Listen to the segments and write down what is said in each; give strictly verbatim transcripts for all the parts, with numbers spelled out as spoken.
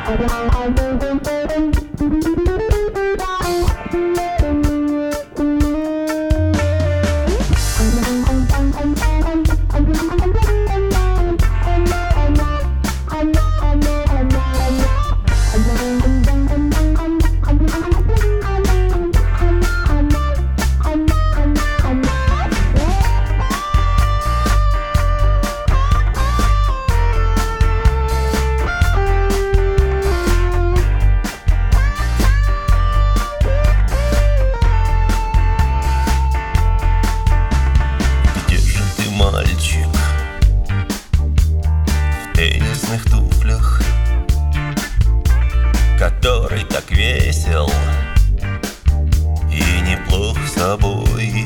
теннисных туфлях, который так весел и неплох собой.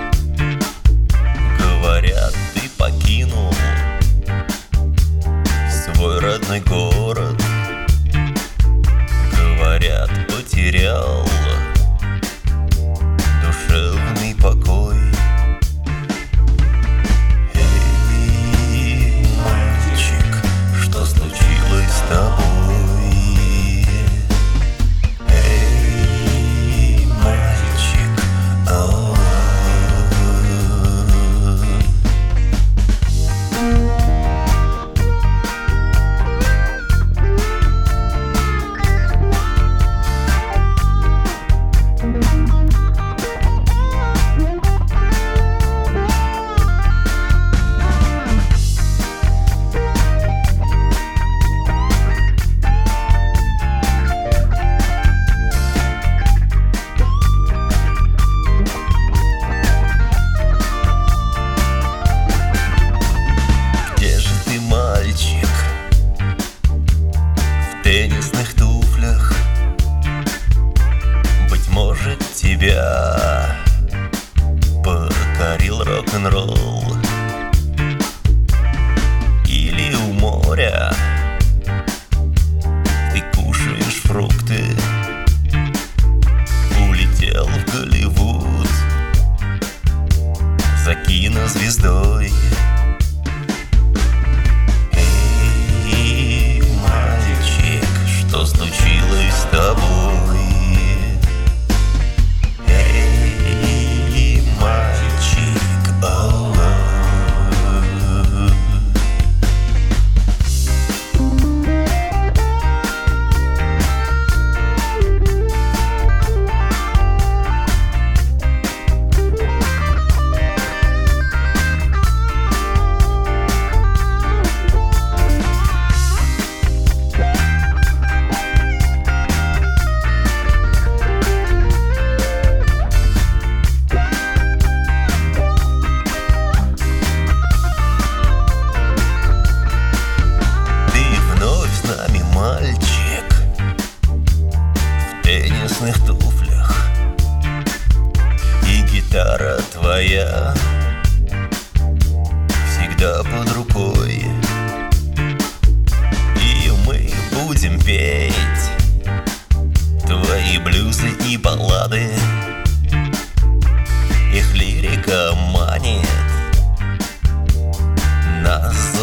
Говорят, ты покинул свой родной город, говорят, потерял душевный покой. В теннисных туфлях, быть может, тебя покорил рок-н-ролл, или у моря ты кушаешь фрукты, улетел в Голливуд за кинозвездой. Что случилось с тобой? Эй, мальчик, оу. Мальчик в теннисных туфлях, и гитара твоя всегда под рукой, и мы будем петь твои блюзы и баллады. Их лирика манит нас